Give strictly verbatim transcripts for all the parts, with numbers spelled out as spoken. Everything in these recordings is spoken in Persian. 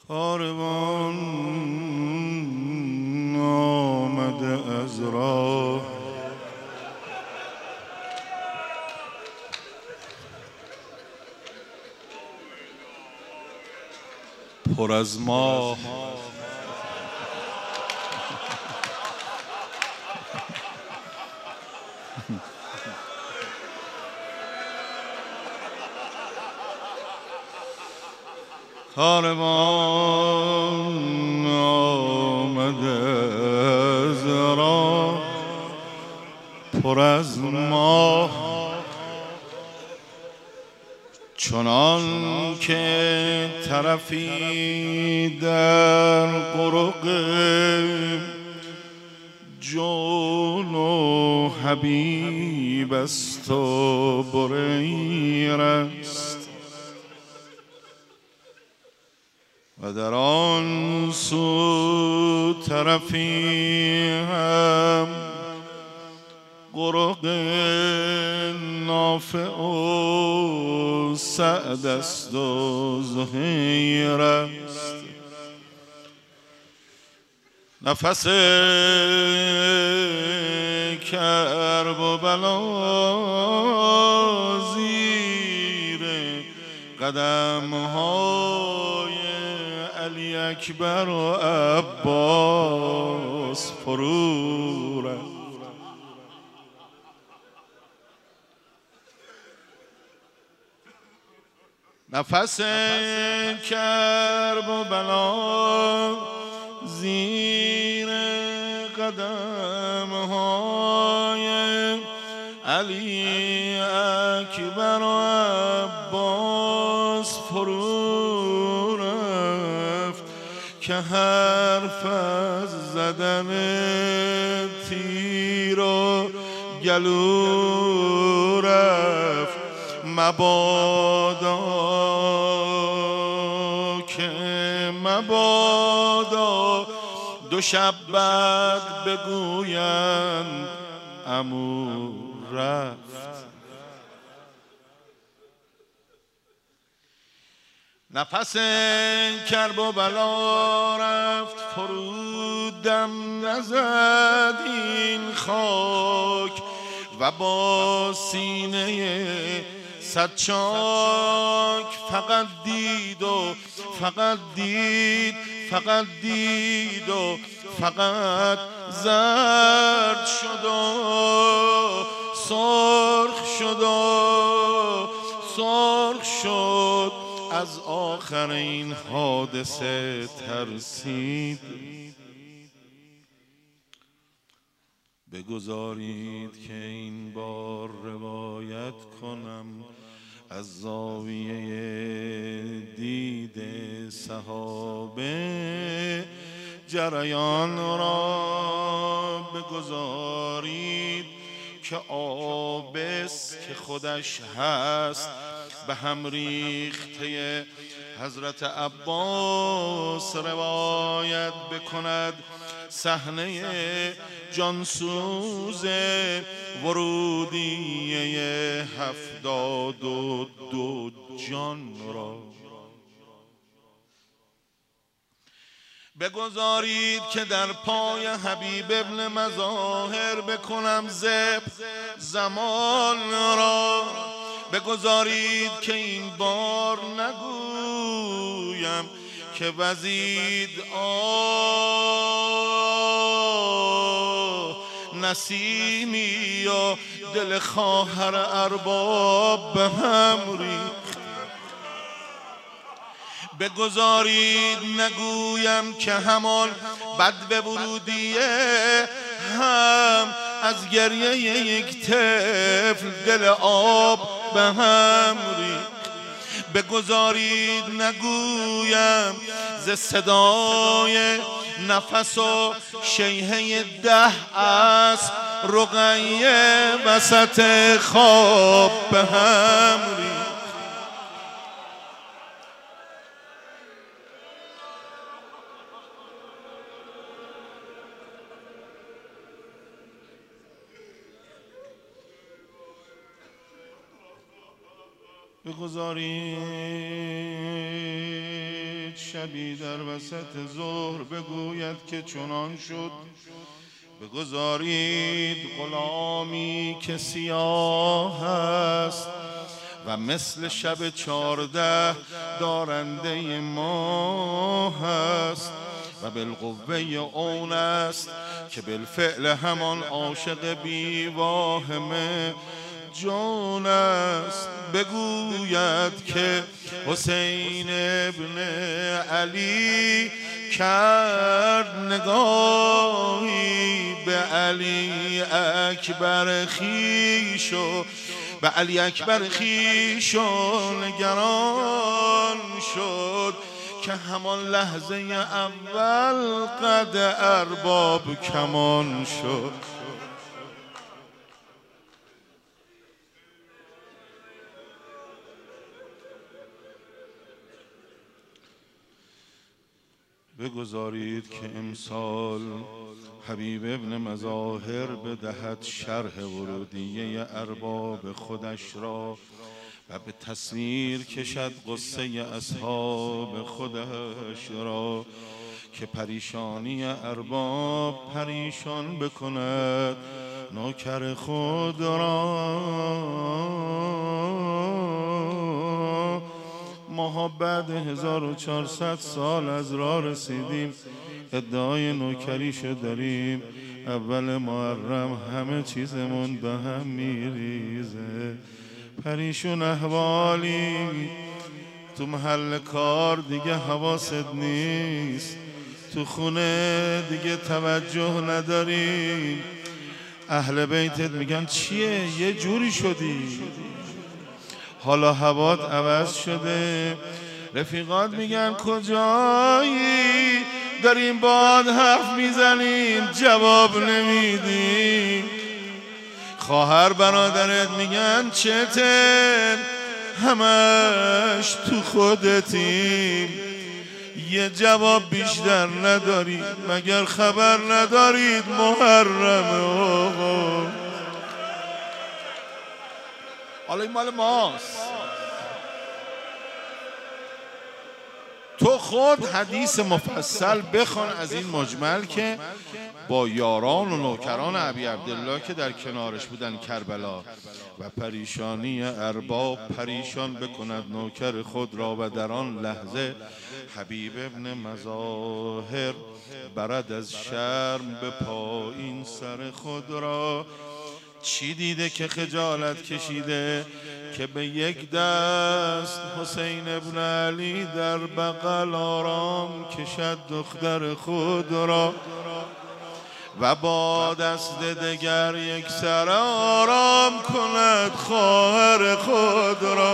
کاروان آمده از راه، پر از ماه. کاروان آمده از راه، پر از ماه، چنان که طرفی در قرق جون و حبیب است و بریر است، و در آن سو طرفی هم قرق نافع و سعد است و زهیر است. نفس کرب و بلا زیر قدم های علی اکبر و عباس فرو رفت. نفس کرب و بلا زیر قدم های علی اکبر و عباس فرو رفت، که حرف از زدن تیر و گلو رفت. مبادا که مبادا دو شب بعد بگویند عمو رفت. نفس کرب و بلا رفت فرودم نزد این خاک، و با سینه صد چاک فقط دید و فقط دید فقط دید و فقط زرد شد و سرخ شد و سرخ شد. از آخر این حادثه ترسید. بگذارید که این بار روایت کنم از زاویه دید صحابه. جریان را بگذارید که آبس که خودش هست به هم ریخته حضرت عباس روایت بکند. صحنه جانسوز ورودیه هفتاد و دو جان را بگذارید که در پای حبیب ابن مظاهر بکنم ذبح زمان را. بگذارید که این بار نگویم که وزید آه نسیمی یا دل خواهر ارباب به هم ریخت. بگذارید نگویم که همان بدو ورودیه هم از گریه یک طفل دل آب به هم ریخت. بگذارید نگویم ز صدای نفس و شیهه ده اسب رقیه وسط خواب به هم ریخت. بگذارید شبی در وسط ظهر بگوید که چنان شد. بگذارید غلامی که سیاه است و مثل شب چارده دارنده ماه است و بالقوه اون است که بالفعل همان عاشق بی واهمه جان است. بگوید که حسین ابن علی کرد نگاهی به علی اکبر خویش و به علی اکبر خویش و نگران شد که همان لحظه اول قد ارباب کمان شد. بگذارید که امسال حبیب ابن مظاهر بدهد شرح ورودیه ارباب خودش را و به تصویر کشد قصه اصحاب خودش را که پریشانی ارباب پریشان بکند نوکر خود را. ما بعد هزار و چهارصد سال از راه رسیدیم، ادعای نوکریشو داریم. اول محرم همه چیزمون به هم میریزه، پریشون احوالی، تو محل کار دیگه حواست نیست، تو خونه دیگه توجه نداریم، اهل بیتت میگن چیه یه جوری شدی، حالا هوات عوض شده، رفیقات میگن کجایی، داریم باد حرف میزنیم جواب نمیدیم، خواهر برادرت میگن چته، همش تو خودتیم، یه جواب بیشتر ندارید، مگر خبر ندارید محرمه آقا. حالا این مال ماست. تو خود حدیث مفصل بخوان از این مجمل که با یاران و نوکران ابی عبدالله که در کنارش بودن کربلا و پریشانی ارباب پریشان بکند نوکر خود را و در آن لحظه حبیب ابن مظاهر برد از شرم به پایین سر خود را. چی دیده که خجالت کشیده که به یک دست حسین ابن علی در بغل آرام کشد دختر خود را و با دست دگر یک سر آرام کند خواهر خود را.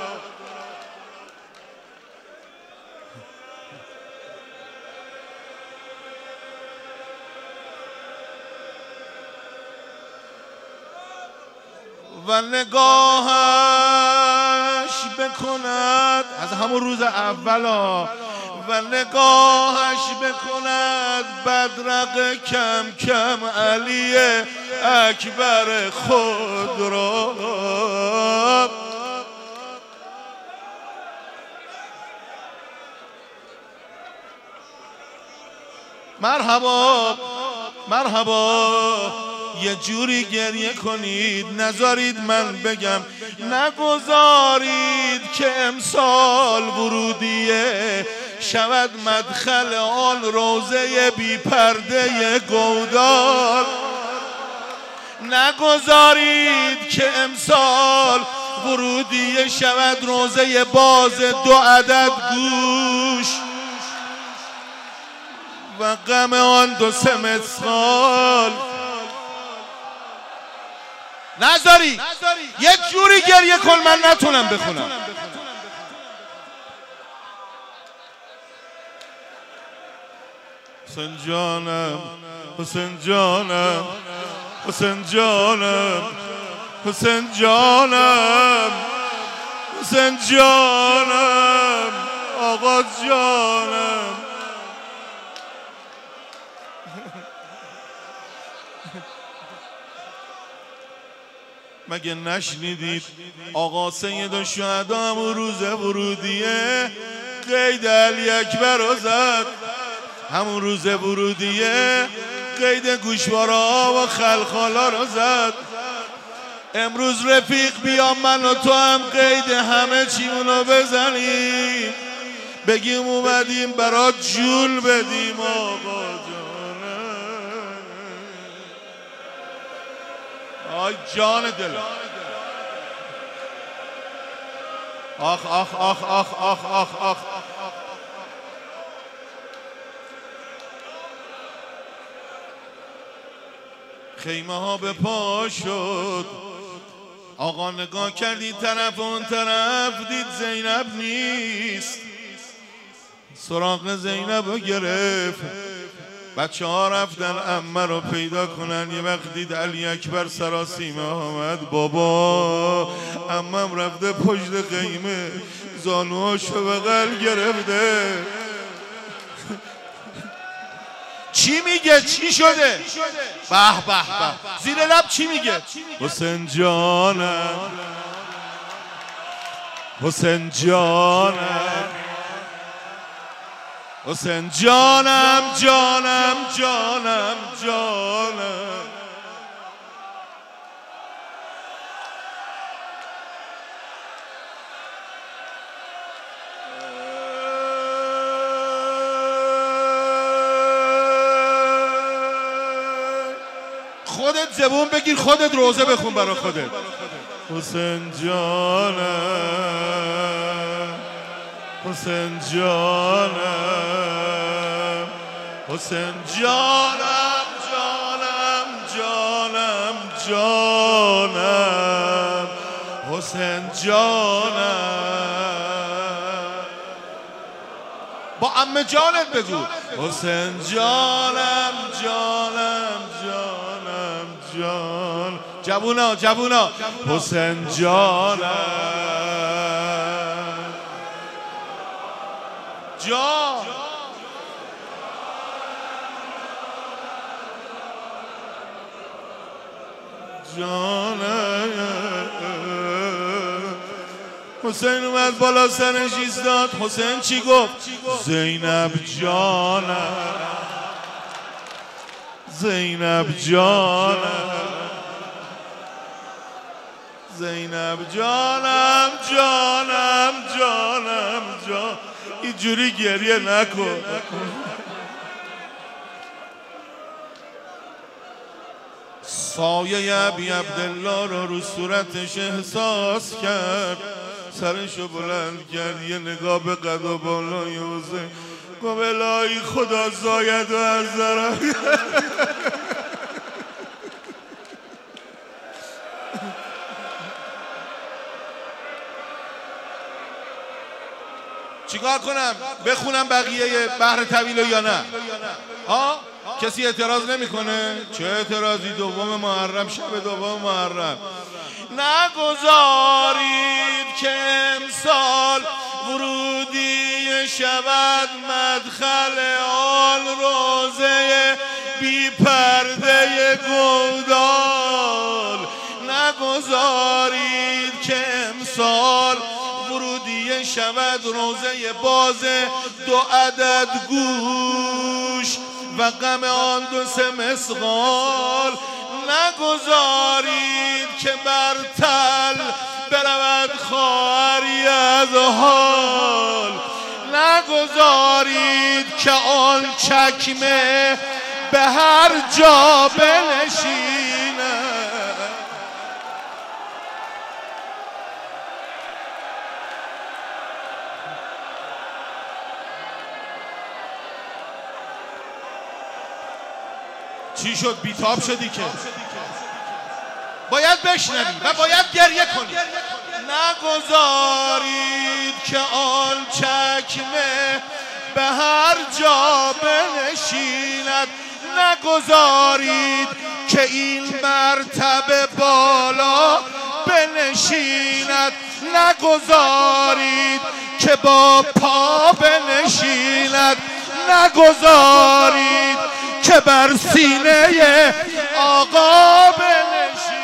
و نگاهش بکند از همون روز اولا و نگاهش بکند بدرق کم کم علی اکبر خود را. مرحبا مرحبا، یه جوری گریه کنید، نذارید من بگم، نگذارید که امسال ورودیه شود مدخل آن روضه بی پرده گودال. نگذارید که امسال ورودیه شود روضه باز دو عدد گوش و غم آن دو سه مثقال. نذاری یک جوری گریه کن من نتونم بخونم. حسین جانم حسین جانم حسین جانم حسین جانم حسین جانم آقا جانم. مگه نشنیدید آقا سید الشهدا همون روز ورودیه قید علی اکبر رو زد. همون روز ورودیه قید گوشوارا و خلخالا رو زد. امروز رفیق بیا من و تو هم قید همه چیمونو بزنیم، بگیم اومدیم برات جول بدیم آقا جانه. آی جان دل، آخ آخ آخ آخ آخ آخ آخ خیمه ها به پا شد. آقا نگاه کردی طرف اون طرف، دید زینب نیست. سراغ زینب رو گرفت. بچه ها رفتن عمه رو پیدا کنن. یه وقت دید علی اکبر سراسیمه آمد. بابا عمم رفته پشت خیمه، زانوهاشو بغل گرفته. چی میگه؟ چی شده؟ به به به، زیر لب چی میگه؟ حسین جانم، حسین جانم، حسین جانم جانم جانم جانم. خودت زبون بگیر، خودت روزه بخون برا خودت. حسین جانم، حسین جانم، حسین جانم جانم جانم جانم، حسین جانم. با عمه جانت بگو حسین جانم جانم جانم جان. جوونا جوونا حسین جانم جان. جانم حسین اومد بالا سرش ایستاد. حسین چی گفت؟ زینب جانم، زینب جانم، زینب جانم جانم جانم جان. اینجوری گریه نکن. سایه ابی عبدالله رو رو صورتش احساس کرد. سرشو بلند کرد، یه نگاه به قد و بالای حسین گفت الهی خدا زاید و از ذرم. چیکار کنم؟ بخونم بقیه بحر طویل یا نه؟ ها؟ کسی اعتراض نمیکنه؟ چه اعتراضی؟ دوم محرم، شب دوم محرم. نگذارید که امسال ورودی شود مدخل آن روزه بی پرده گودال. نگذارید که امسال ورودی شود روزه باز دو عدد گوش و غم آن دو سه مسقال. نگذارید که بر تل برود خواهری از حال. نگذارید که آن چکمه به هر جا بنشینه. چی شد؟ بیتاب شدی که باید بشنوی و باید گریه کنی. نگذارید که آن چکمه به هر جا بنشیند. نگذارید که این مرتبه بالا بنشیند. نگذارید که با پا بنشیند. نگذارید که بر سینه آقا بنشیند.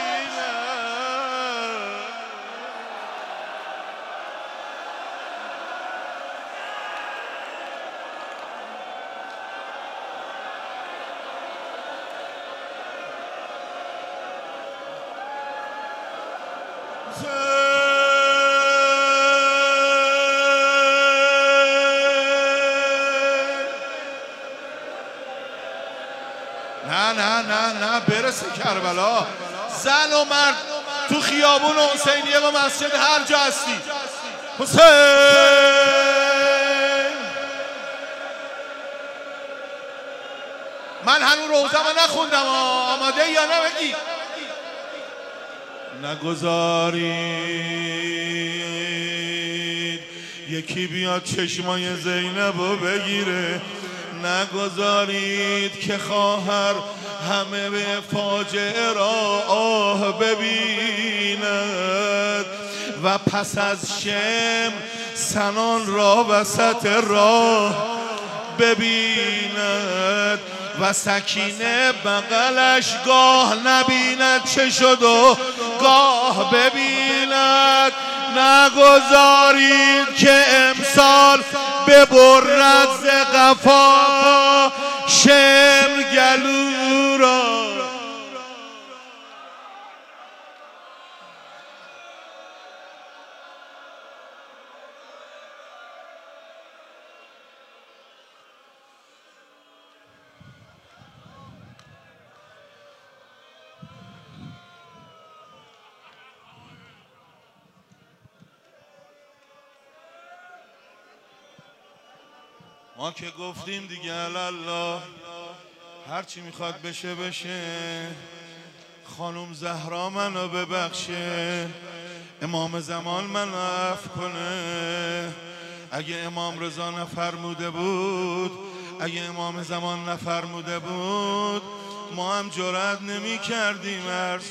نه نه نه نه برسه کربلا. زن و مرد تو خیابون حسینیه و مسجد هر جا هستی حسین. من هنوز روزم نخوندم، آماده یا نه بگی؟ نگذارید یکی بیاد چشمای زینبو بگیره، نگذارید که خواهر همه به فاجعه را آه ببیند و پس از شم سنان را وسط راه ببیند و سکینه بغلش گاه نبیند چه شد و گاه ببیند. نگذارید که امسال ببرد ز قفا شمر گلو را. ما که گفتیم دیگه الله هر چی میخواد بشه بشه. خانم زهرا منو ببخشه، امام زمان منو عفو کنه. اگه امام رضا نفرموده بود، اگه امام زمان نفرموده بود، ما هم جرأت نمی کردیم عرض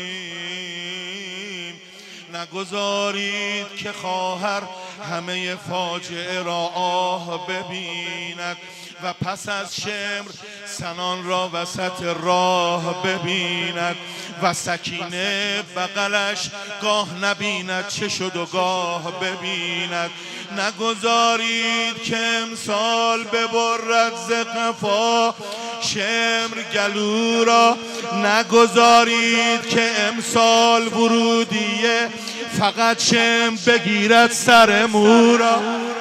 کنیم. نگذارید که خواهر همه فاجعه را آه ببیند و پس از شمر سنان را وسط راه ببیند و سکینه بغلش گاه نبیند چه شد و گاه ببیند. نگذارید که امسال ببرد ز قفا شمر گلو را. نگذارید که امسال ورودیه فقط شمر بگیرد سر مورا.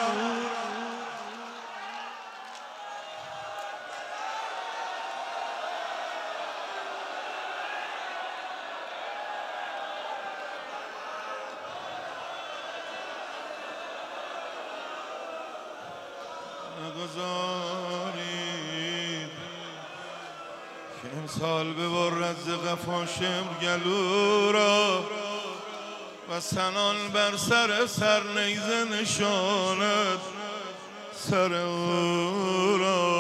نگذارید که امسال ببرد ز قفا شمر گلو را و سنان بر سر سر نیزه نشاند سر او را.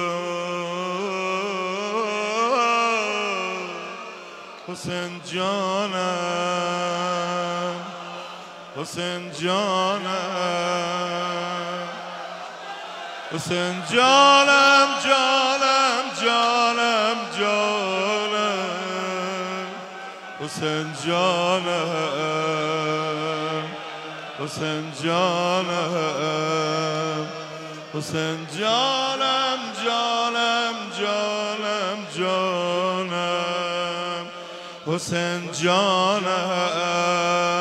حسین جانم، حسین جانم، حسین جانم جانم جانم جانم، حسین جانم، حسین جانم، حسین جانم جانم جانم جانم، حسین جانم.